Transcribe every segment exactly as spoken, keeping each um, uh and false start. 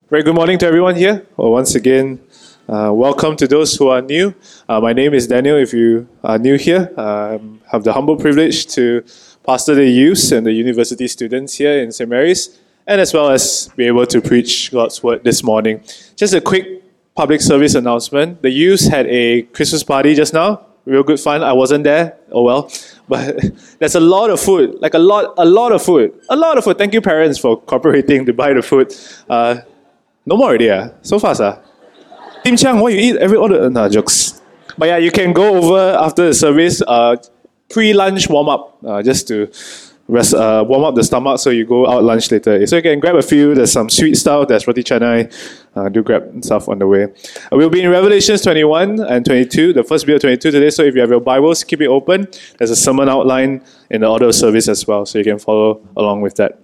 Very good morning to everyone here. Well, once again, uh, welcome to those who are new. Uh, my name is Daniel. If you are new here, I um, have the humble privilege to pastor the youth and the university students here in Saint Mary's, and as well as be able to preach God's word this morning. Just a quick public service announcement. The youth had a Christmas party just now. Real good fun. I wasn't there. Oh well. But there's a lot of food. Like a lot, a lot of food. A lot of food. Thank you, parents, for cooperating to buy the food. Uh, no more already, ah? So fast, ah? Tim Chang, what you eat? Every order? Nah, jokes. But yeah, you can go over after the service, uh, pre-lunch warm-up, uh, just to rest, uh, warm up the stomach so you go out lunch later. So you can grab a few. There's some sweet stuff. There's roti canai. Uh, do grab stuff on the way. Uh, we'll be in Revelations twenty-one and twenty-two, the first bit of twenty-two today. So if you have your Bibles, keep it open. There's a sermon outline in the order of service as well, so you can follow along with that.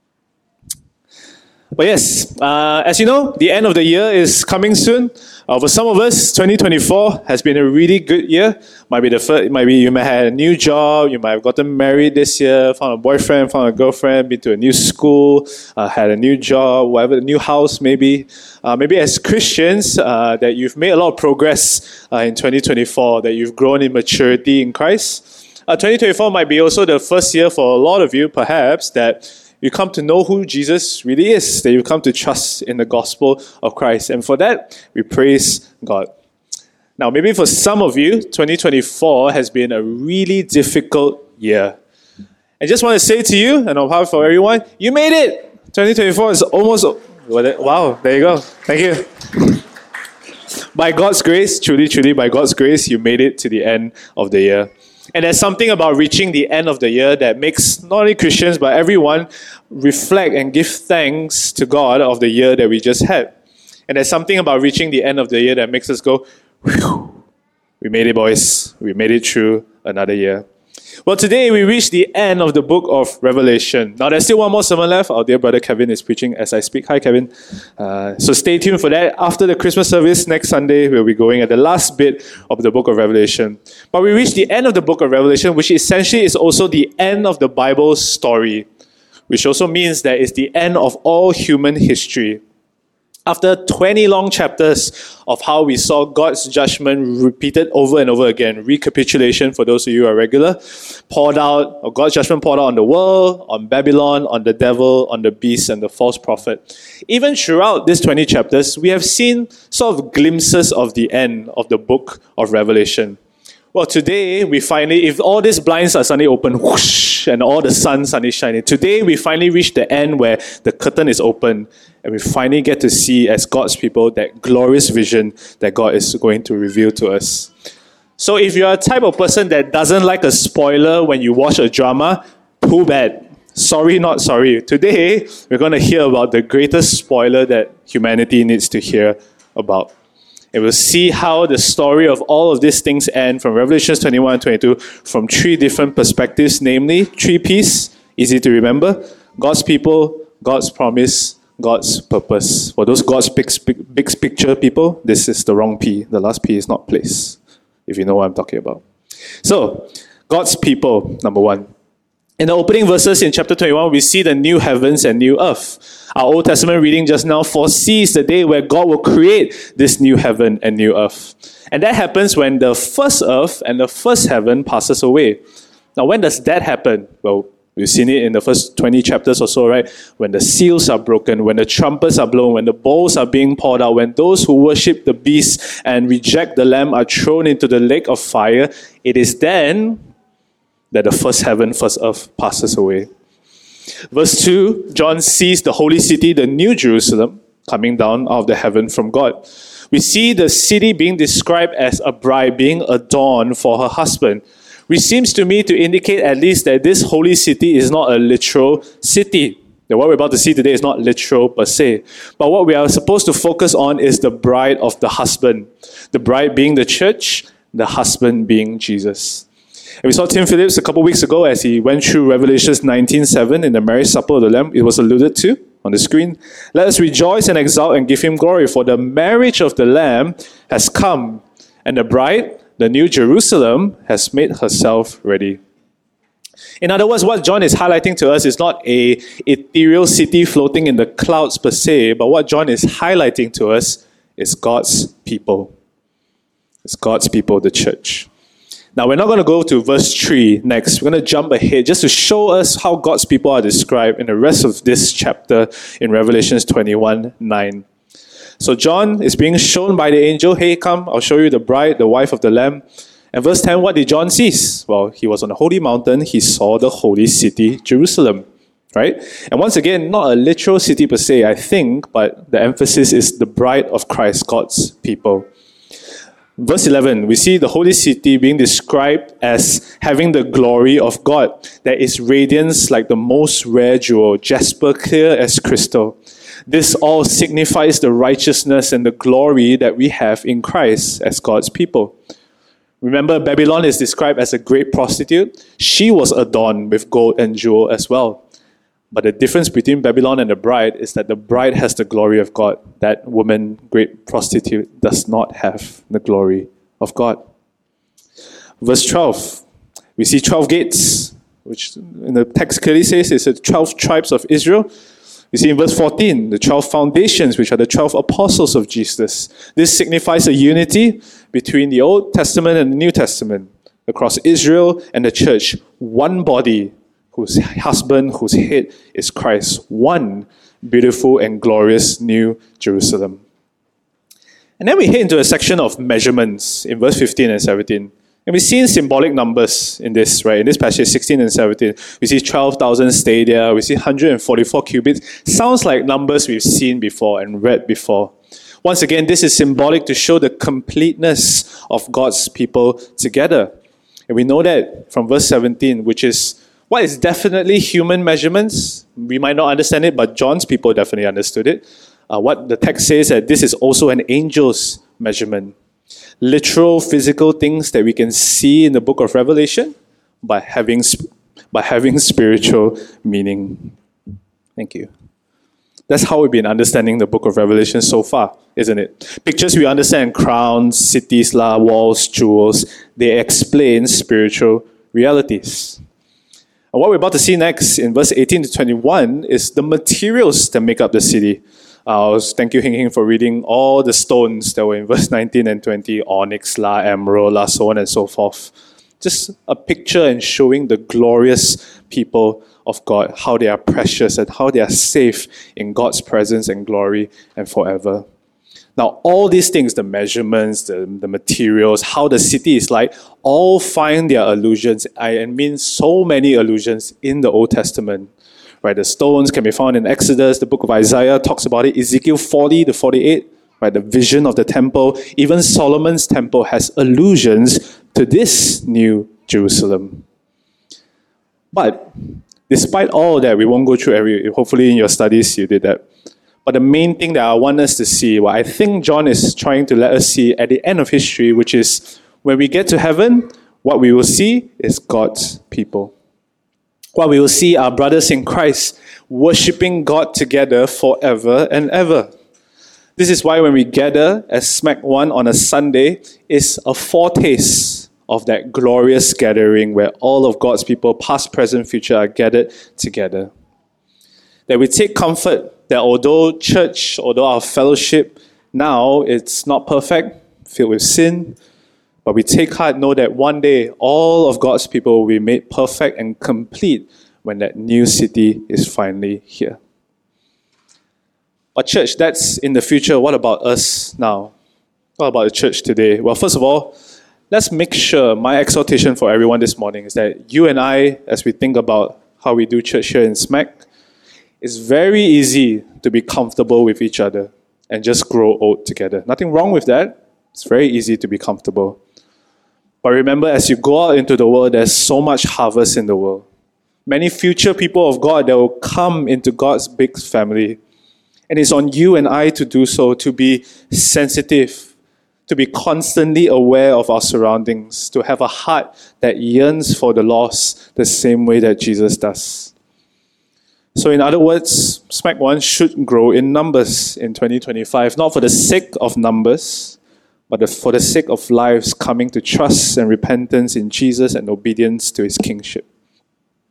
But yes, uh, as you know, the end of the year is coming soon. Uh, for some of us, twenty twenty-four has been a really good year. Might be the first, might be you might have had a new job, you might have gotten married this year, found a boyfriend, found a girlfriend, been to a new school, uh, had a new job, whatever, a new house maybe. Uh, maybe as Christians, uh, that you've made a lot of progress uh, in twenty twenty-four, that you've grown in maturity in Christ. Uh, twenty twenty-four might be also the first year for a lot of you, perhaps, that you come to know who Jesus really is, that you come to trust in the gospel of Christ. And for that, we praise God. Now, maybe for some of you, twenty twenty-four has been a really difficult year. I just want to say to you, and on behalf of everyone, you made it! twenty twenty-four is almost... Wow, there you go. Thank you. By God's grace, truly, truly, by God's grace, you made it to the end of the year. And there's something about reaching the end of the year that makes not only Christians, but everyone reflect and give thanks to God of the year that we just had. And there's something about reaching the end of the year that makes us go, whew, we made it, boys. We made it through another year. Well, today we reach the end of the book of Revelation. Now, there's still one more sermon left. Our dear brother Kevin is preaching as I speak. Hi, Kevin. Uh, so stay tuned for that. After the Christmas service next Sunday, we'll be going at the last bit of the book of Revelation. But we reach the end of the book of Revelation, which essentially is also the end of the Bible story, which also means that it's the end of all human history. After twenty long chapters of how we saw God's judgment repeated over and over again, recapitulation for those of you who are regular, poured out, or God's judgment poured out on the world, on Babylon, on the devil, on the beast, and the false prophet. Even throughout these twenty chapters, we have seen sort of glimpses of the end of the book of Revelation. Well, today, we finally, if all these blinds are suddenly open, whoosh, and all the sun suddenly shining, today we finally reach the end where the curtain is open, and we finally get to see, as God's people, that glorious vision that God is going to reveal to us. So if you're a type of person that doesn't like a spoiler when you watch a drama, too bad. Sorry, not sorry. Today, we're going to hear about the greatest spoiler that humanity needs to hear about. And we'll see how the story of all of these things end from Revelation twenty-one and twenty-two from three different perspectives, namely three P's, easy to remember: God's people, God's promise, God's purpose. For those God's big, big, big picture people, this is the wrong P. The last P is not place, if you know what I'm talking about. So, God's people, number one. In the opening verses in chapter twenty-one, we see the new heavens and new earth. Our Old Testament reading just now foresees the day where God will create this new heaven and new earth. And that happens when the first earth and the first heaven passes away. Now, when does that happen? Well, we've seen it in the first twenty chapters or so, right? When the seals are broken, when the trumpets are blown, when the bowls are being poured out, when those who worship the beast and reject the Lamb are thrown into the lake of fire, it is then that the first heaven, first earth passes away. Verse two, John sees the holy city, the new Jerusalem, coming down out of the heaven from God. We see the city being described as a bride being adorned for her husband, which seems to me to indicate at least that this holy city is not a literal city. That what we're about to see today is not literal per se. But what we are supposed to focus on is the bride of the husband. The bride being the church, the husband being Jesus. And we saw Tim Phillips a couple of weeks ago as he went through Revelation nineteen seven in the marriage supper of the Lamb. It was alluded to on the screen. Let us rejoice and exult and give him glory, for the marriage of the Lamb has come, and the bride, the new Jerusalem, has made herself ready. In other words, what John is highlighting to us is not a ethereal city floating in the clouds per se, but what John is highlighting to us is God's people. It's God's people, the church. Now, we're not going to go to verse three next. We're going to jump ahead just to show us how God's people are described in the rest of this chapter in Revelation twenty-one nine. So John is being shown by the angel, hey, come, I'll show you the bride, the wife of the Lamb. And verse ten, what did John see? Well, he was on a holy mountain. He saw the holy city, Jerusalem. Right? And once again, not a literal city per se, I think, but the emphasis is the bride of Christ, God's people. Verse eleven, we see the holy city being described as having the glory of God. There is radiance like the most rare jewel, jasper clear as crystal. This all signifies the righteousness and the glory that we have in Christ as God's people. Remember, Babylon is described as a great prostitute. She was adorned with gold and jewel as well. But the difference between Babylon and the bride is that the bride has the glory of God. That woman, great prostitute, does not have the glory of God. Verse twelve, we see twelve gates, which in the text clearly says it's the twelve tribes of Israel. We see in verse fourteen, the twelve foundations, which are the twelve apostles of Jesus. This signifies a unity between the Old Testament and the New Testament, across Israel and the church, one body, whose husband, whose head is Christ, one beautiful and glorious New Jerusalem. And then we head into a section of measurements in verse fifteen and seventeen. And we've seen symbolic numbers in this, right? In this passage, sixteen and seventeen. We see twelve thousand stadia, we see one hundred forty-four cubits. Sounds like numbers we've seen before and read before. Once again, this is symbolic to show the completeness of God's people together. And we know that from verse seventeen, which is what is definitely human measurements. We might not understand it, but John's people definitely understood it. Uh, what the text says that this is also an angel's measurement. Literal physical things that we can see in the book of Revelation, but having, by having spiritual meaning. Thank you. That's how we've been understanding the book of Revelation so far, isn't it? Pictures we understand, crowns, cities, la, walls, jewels, they explain spiritual realities. And what we're about to see next in verse eighteen to twenty-one is the materials that make up the city. Uh, thank you, Hing Hing, for reading all the stones that were in verse nineteen and twenty, onyx, la, emerald, la, so on and so forth. Just a picture and showing the glorious people of God, how they are precious and how they are safe in God's presence and glory and forever. Now, all these things, the measurements, the, the materials, how the city is like, all find their allusions, I mean so many allusions in the Old Testament. Right, the stones can be found in Exodus, the book of Isaiah talks about it, Ezekiel forty to forty-eight, right, the vision of the temple. Even Solomon's temple has allusions to this new Jerusalem. But despite all that, we won't go through every, hopefully in your studies you did that. But the main thing that I want us to see, what I think John is trying to let us see at the end of history, which is when we get to heaven, what we will see is God's people. What we will see are brothers in Christ worshipping God together forever and ever. This is why when we gather as Smack One on a Sunday, it's a foretaste of that glorious gathering where all of God's people, past, present, future, are gathered together. That we take comfort that although church, although our fellowship now, it's not perfect, filled with sin, but we take heart, know that one day all of God's people will be made perfect and complete when that new city is finally here. But church, that's in the future. What about us now? What about the church today? Well, first of all, let's make sure, my exhortation for everyone this morning is that you and I, as we think about how we do church here in Smack, it's very easy to be comfortable with each other and just grow old together. Nothing wrong with that. It's very easy to be comfortable. But remember, as you go out into the world, there's so much harvest in the world. Many future people of God that will come into God's big family. And it's on you and I to do so, to be sensitive, to be constantly aware of our surroundings, to have a heart that yearns for the lost the same way that Jesus does. So in other words, Smack One should grow in numbers in twenty twenty-five, not for the sake of numbers, but for the sake of lives coming to trust and repentance in Jesus and obedience to His kingship.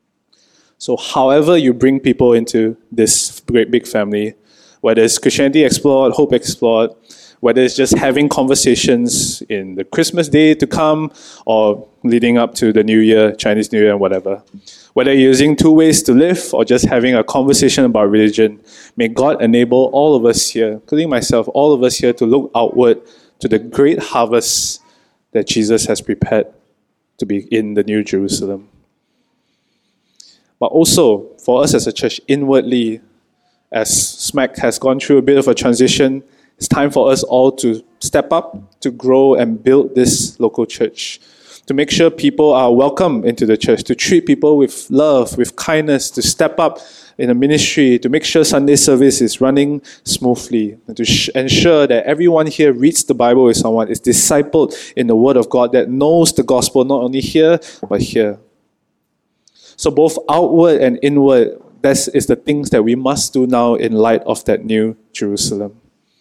So however you bring people into this great big family, whether it's Christianity Explored, Hope Explored, whether it's just having conversations in the Christmas day to come or leading up to the New Year, Chinese New Year, and whatever. Whether you're using two ways to live or just having a conversation about religion, may God enable all of us here, including myself, all of us here to look outward to the great harvest that Jesus has prepared to be in the New Jerusalem. But also, for us as a church, inwardly, as SMAC has gone through a bit of a transition, it's time for us all to step up, to grow and build this local church, to make sure people are welcome into the church, to treat people with love, with kindness, to step up in a ministry, to make sure Sunday service is running smoothly, and to sh- ensure that everyone here reads the Bible with someone, is discipled in the Word of God, that knows the gospel not only here, but here. So both outward and inward, that is the things that we must do now in light of that new Jerusalem.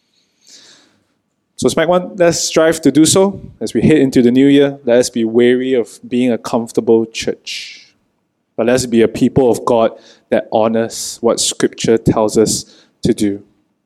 So SMAC One, let's strive to do so as we head into the new year. Let us be wary of being a comfortable church. But let's be a people of God that honors what Scripture tells us to do.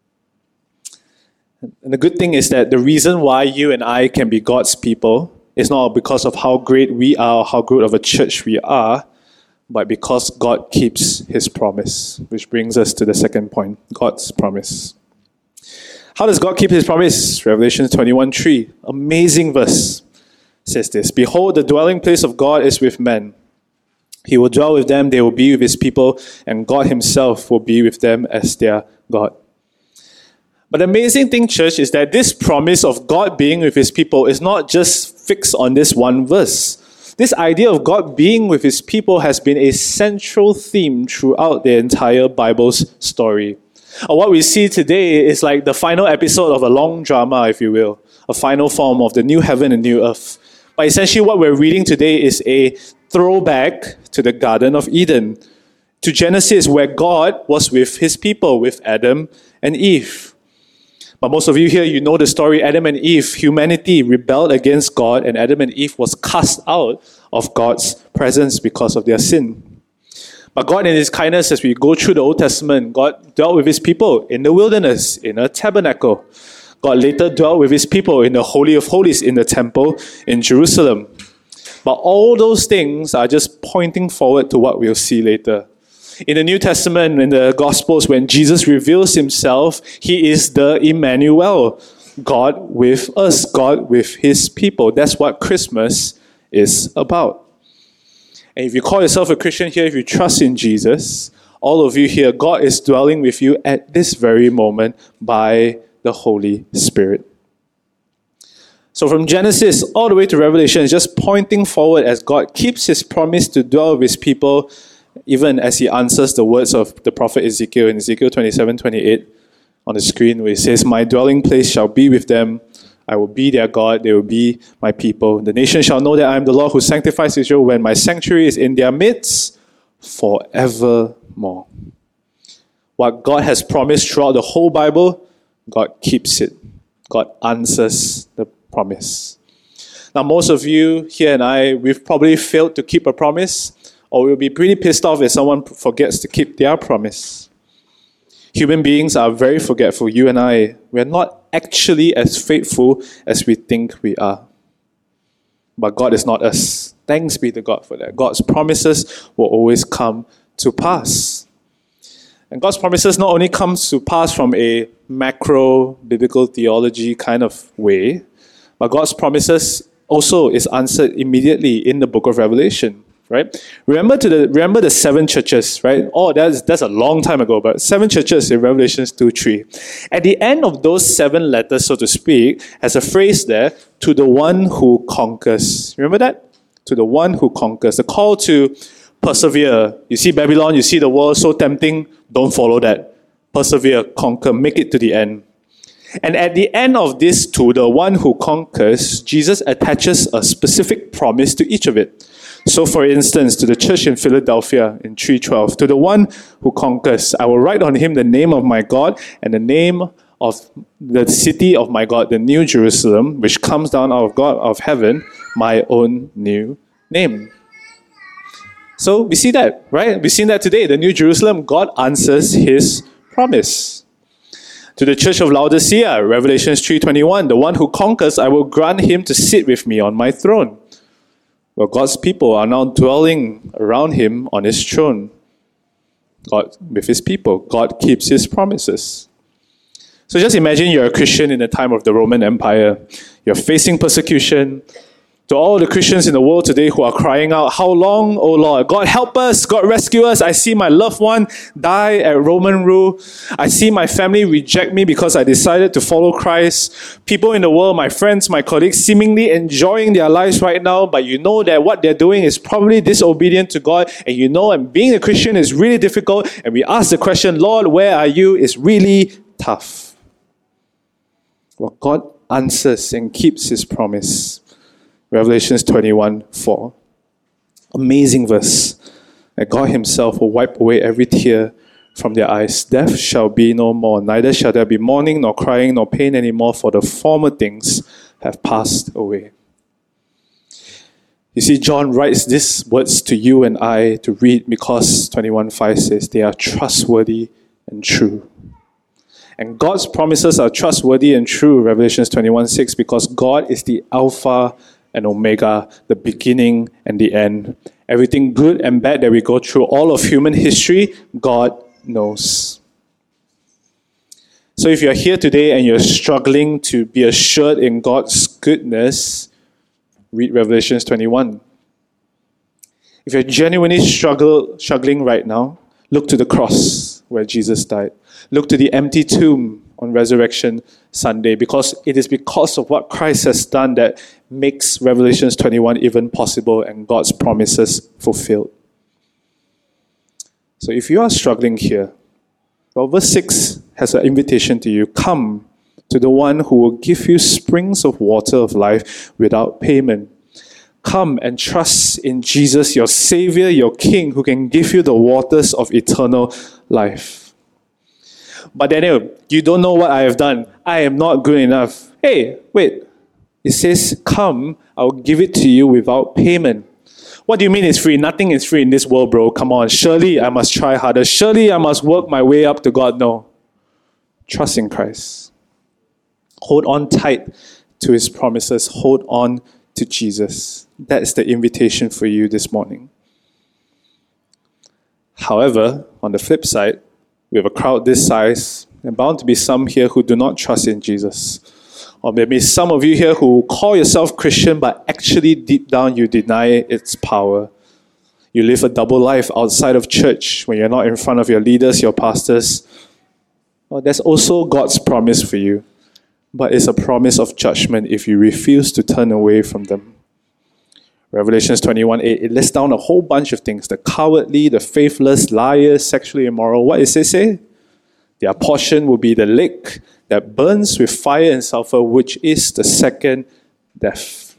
And the good thing is that the reason why you and I can be God's people is not because of how great we are or how good of a church we are, but because God keeps His promise, which brings us to the second point, God's promise. How does God keep His promise? Revelation twenty-one three, amazing verse, says this: Behold, the dwelling place of God is with men. He will dwell with them, they will be with His people, and God Himself will be with them as their God. But the amazing thing, church, is that this promise of God being with His people is not just fixed on this one verse. This idea of God being with His people has been a central theme throughout the entire Bible's story. And what we see today is like the final episode of a long drama, if you will, a final form of the new heaven and new earth. But essentially what we're reading today is a throwback to the Garden of Eden, to Genesis, where God was with His people, with Adam and Eve. But most of you here, you know the story. Adam and Eve, humanity rebelled against God, and Adam and Eve was cast out of God's presence because of their sin. But God, in His kindness, as we go through the Old Testament, God dwelt with His people in the wilderness, in a tabernacle. God later dwelt with His people in the Holy of Holies, in the temple in Jerusalem. But all those things are just pointing forward to what we'll see later. In the New Testament, in the Gospels, when Jesus reveals Himself, He is the Emmanuel, God with us, God with His people. That's what Christmas is about. And if you call yourself a Christian here, if you trust in Jesus, all of you here, God is dwelling with you at this very moment by the Holy Spirit. So from Genesis all the way to Revelation, it's just pointing forward as God keeps His promise to dwell with His people, even as He answers the words of the prophet Ezekiel in Ezekiel twenty-seven twenty-eight on the screen, where He says, My dwelling place shall be with them. I will be their God, they will be my people. The nation shall know that I am the Lord who sanctifies Israel when my sanctuary is in their midst forevermore. What God has promised throughout the whole Bible, God keeps it. God answers the promise. Now, most of you here and I, we've probably failed to keep a promise, or we'll be pretty pissed off if someone forgets to keep their promise. Human beings are very forgetful. You and I, we're not actually as faithful as we think we are. But God is not us. Thanks be to God for that. God's promises will always come to pass. And God's promises not only comes to pass from a macro biblical theology kind of way, but God's promises also is answered immediately in the book of Revelation. Right? Remember to the remember the seven churches, right? Oh, that's that's a long time ago, but seven churches in Revelation two three. At the end of those seven letters, so to speak, has a phrase there, to the one who conquers. Remember that? To the one who conquers. The call to persevere. You see Babylon, you see the world so tempting, don't follow that. Persevere, conquer, make it to the end. And at the end of this, to the one who conquers, Jesus attaches a specific promise to each of it. So for instance, to the church in Philadelphia in three twelve, to the one who conquers, I will write on him the name of my God and the name of the city of my God, the New Jerusalem, which comes down out of God of heaven, my own new name. So we see that, right? We've seen that today. The New Jerusalem, God answers his promise. To the church of Laodicea, Revelation three twenty-one, the one who conquers, I will grant him to sit with me on my throne. Well, God's people are now dwelling around him on his throne. God, with his people, God keeps his promises. So just imagine you're a Christian in the time of the Roman Empire. You're facing persecution. To all the Christians in the world today who are crying out, how long, O Lord? God help us, God rescue us. I see my loved one die at Roman rule. I see my family reject me because I decided to follow Christ. People in the world, my friends, my colleagues, seemingly enjoying their lives right now, but you know that what they're doing is probably disobedient to God, and you know, and being a Christian is really difficult, and we ask the question, Lord, where are you? It's really tough. Well, God answers and keeps his promise. Revelation twenty-one four. Amazing verse. That God himself will wipe away every tear from their eyes. Death shall be no more. Neither shall there be mourning, nor crying, nor pain anymore, for the former things have passed away. You see, John writes these words to you and I to read because twenty-one five says they are trustworthy and true. And God's promises are trustworthy and true, Revelation twenty-one six, because God is the Alpha and Omega, the beginning and the end. Everything good and bad that we go through, all of human history, God knows. So if you're here today and you're struggling to be assured in God's goodness, read Revelation twenty-one. If you're genuinely struggle, struggling right now, look to the cross where Jesus died. Look to the empty tomb on Resurrection Sunday, because it is because of what Christ has done that makes Revelation twenty-one even possible and God's promises fulfilled. So if you are struggling here, well, verse six has an invitation to you. Come to the one who will give you springs of water of life without payment. Come and trust in Jesus, your Savior, your King, who can give you the waters of eternal life. But Daniel, you don't know what I have done. I am not good enough. Hey, wait. It says, come, I'll give it to you without payment. What do you mean it's free? Nothing is free in this world, bro. Come on. Surely I must try harder. Surely I must work my way up to God. No. Trust in Christ. Hold on tight to his promises. Hold on to Jesus. That is the invitation for you this morning. However, on the flip side, we have a crowd this size, and bound to be some here who do not trust in Jesus. Or maybe some of you here who call yourself Christian, but actually deep down you deny its power. You live a double life outside of church when you're not in front of your leaders, your pastors. Well, there's also God's promise for you, but it's a promise of judgment if you refuse to turn away from them. Revelation twenty-one eight, it lists down a whole bunch of things. The cowardly, the faithless, liars, sexually immoral. What does it say? Their portion will be the lake that burns with fire and sulfur, which is the second death.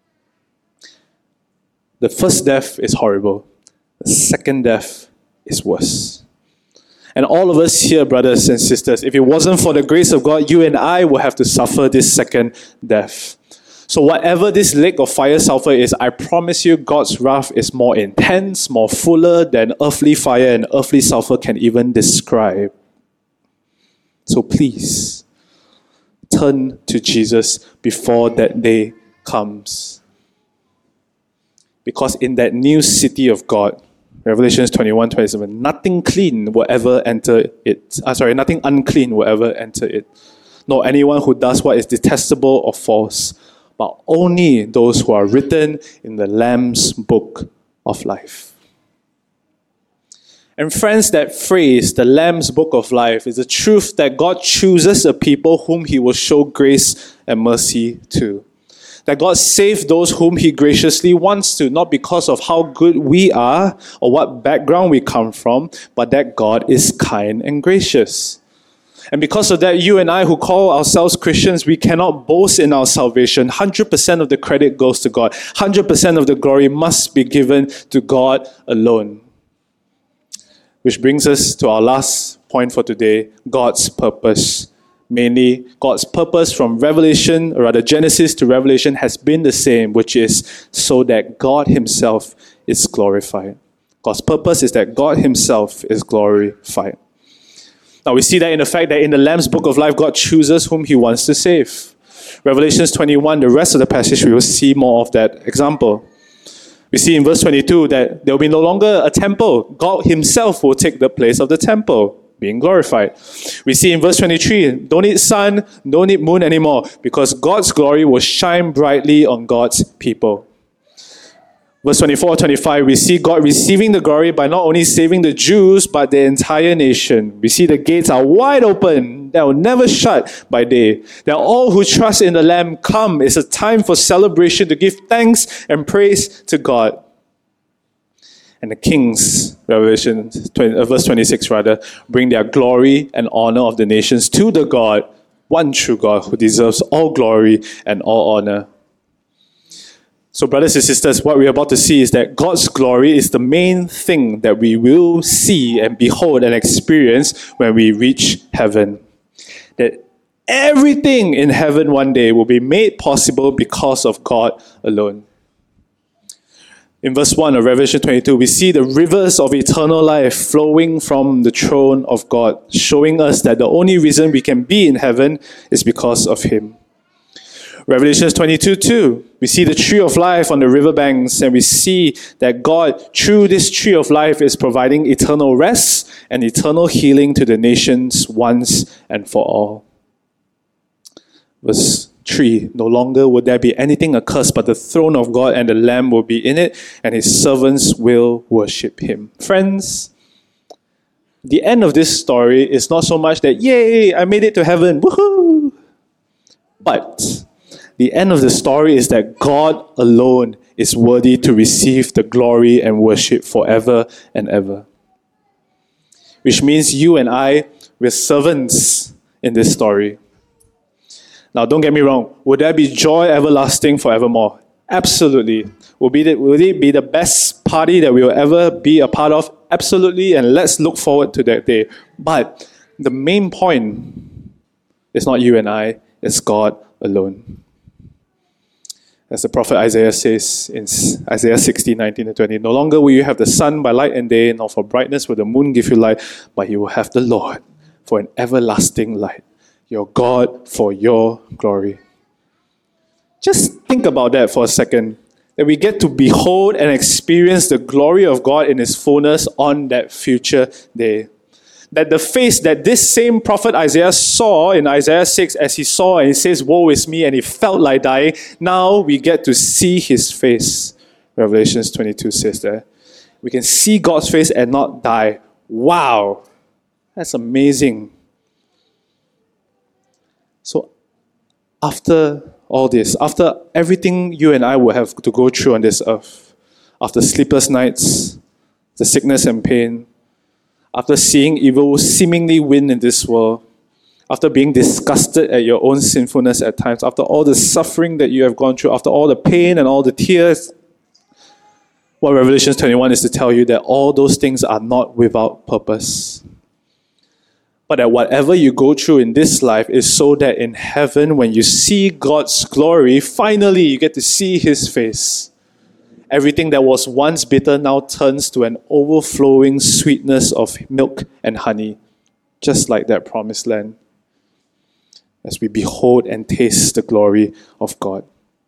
The first death is horrible. The second death is worse. And all of us here, brothers and sisters, if it wasn't for the grace of God, you and I will have to suffer this second death. So whatever this lake of fire sulfur is, I promise you God's wrath is more intense, more fuller than earthly fire and earthly sulfur can even describe. So please, turn to Jesus before that day comes. Because in that new city of God, Revelation twenty-one twenty-seven, nothing clean will ever enter it. Uh, sorry, nothing unclean will ever enter it. Nor anyone who does what is detestable or false, but only those who are written in the Lamb's book of life. And friends, that phrase, the Lamb's book of life, is the truth that God chooses a people whom he will show grace and mercy to. That God saves those whom he graciously wants to, not because of how good we are or what background we come from, but that God is kind and gracious. And because of that, you and I who call ourselves Christians, we cannot boast in our salvation. one hundred percent of the credit goes to God. one hundred percent of the glory must be given to God alone. Which brings us to our last point for today, God's purpose. Mainly, God's purpose from Revelation, or rather Genesis to Revelation, has been the same, which is so that God himself is glorified. God's purpose is that God himself is glorified. Now we see that in the fact that in the Lamb's Book of Life, God chooses whom he wants to save. Revelations twenty-one, the rest of the passage, we will see more of that example. We see in verse twenty-two that there will be no longer a temple. God himself will take the place of the temple, being glorified. We see in verse twenty-three, don't need sun, don't need moon anymore, because God's glory will shine brightly on God's people. Verse twenty-four, twenty-five, we see God receiving the glory by not only saving the Jews, but the entire nation. We see the gates are wide open. They will never shut by day. That all who trust in the Lamb come. It's a time for celebration to give thanks and praise to God. And the kings, Revelation twenty, uh, verse twenty-six rather, bring their glory and honor of the nations to the God, one true God who deserves all glory and all honor. So brothers and sisters, what we're about to see is that God's glory is the main thing that we will see and behold and experience when we reach heaven. That everything in heaven one day will be made possible because of God alone. In verse one of Revelation twenty-two, we see the rivers of eternal life flowing from the throne of God, showing us that the only reason we can be in heaven is because of him. Revelation twenty-two two, we see the tree of life on the riverbanks, and we see that God, through this tree of life, is providing eternal rest and eternal healing to the nations once and for all. Verse three, no longer will there be anything accursed, but the throne of God and the Lamb will be in it, and his servants will worship him. Friends, the end of this story is not so much that, yay, I made it to heaven, woohoo! But the end of the story is that God alone is worthy to receive the glory and worship forever and ever. Which means you and I, we're servants in this story. Now, don't get me wrong. Would there be joy everlasting forevermore? Absolutely. Will, be the, will it be the best party that we will ever be a part of? Absolutely. And let's look forward to that day. But the main point is not you and I, it's God alone. As the prophet Isaiah says in Isaiah sixty, nineteen and twenty, no longer will you have the sun by light and day, nor for brightness will the moon give you light, but you will have the Lord for an everlasting light, your God for your glory. Just think about that for a second, that we get to behold and experience the glory of God in his fullness on that future day. That the face that this same prophet Isaiah saw in Isaiah six, as he saw and he says, woe is me, and he felt like dying, now we get to see his face. Revelation twenty-two says that. We can see God's face and not die. Wow! That's amazing. So after all this, after everything you and I will have to go through on this earth, after sleepless nights, the sickness and pain, after seeing evil seemingly win in this world, after being disgusted at your own sinfulness at times, after all the suffering that you have gone through, after all the pain and all the tears, what Revelation twenty-one is to tell you that all those things are not without purpose. But that whatever you go through in this life is so that in heaven, when you see God's glory, finally you get to see his face. Everything that was once bitter now turns to an overflowing sweetness of milk and honey, just like that promised land, as we behold and taste the glory of God.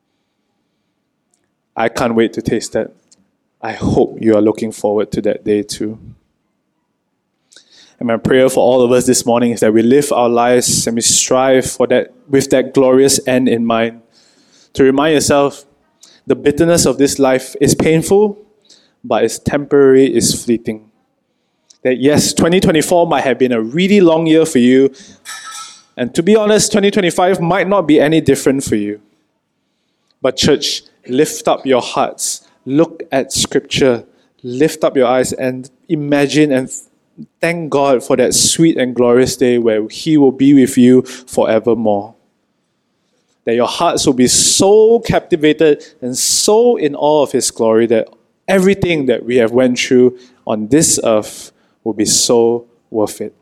I can't wait to taste that. I hope you are looking forward to that day too. And my prayer for all of us this morning is that we live our lives and we strive for that with that glorious end in mind. To remind yourself, the bitterness of this life is painful, but it's temporary, it's fleeting. That yes, twenty twenty-four might have been a really long year for you, and to be honest, twenty twenty-five might not be any different for you. But church, lift up your hearts, look at Scripture, lift up your eyes and imagine and thank God for that sweet and glorious day where he will be with you forevermore. That your hearts will be so captivated and so in awe of his glory that everything that we have went through on this earth will be so worth it.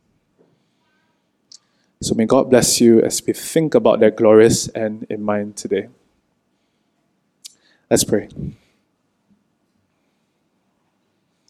So may God bless you as we think about that glorious end in mind today. Let's pray.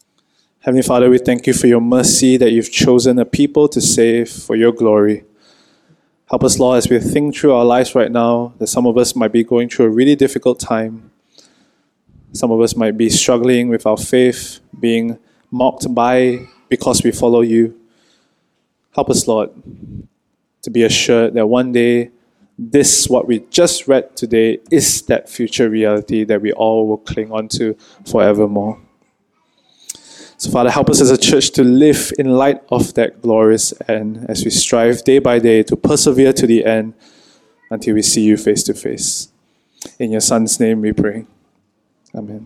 Heavenly Father, we thank you for your mercy that you've chosen a people to save for your glory. Help us, Lord, as we think through our lives right now, that some of us might be going through a really difficult time. Some of us might be struggling with our faith, being mocked by because we follow you. Help us, Lord, to be assured that one day, this, what we just read today, is that future reality that we all will cling on to forevermore. So, Father, help us as a church to live in light of that glorious end as we strive day by day to persevere to the end until we see you face to face. In your Son's name we pray. Amen.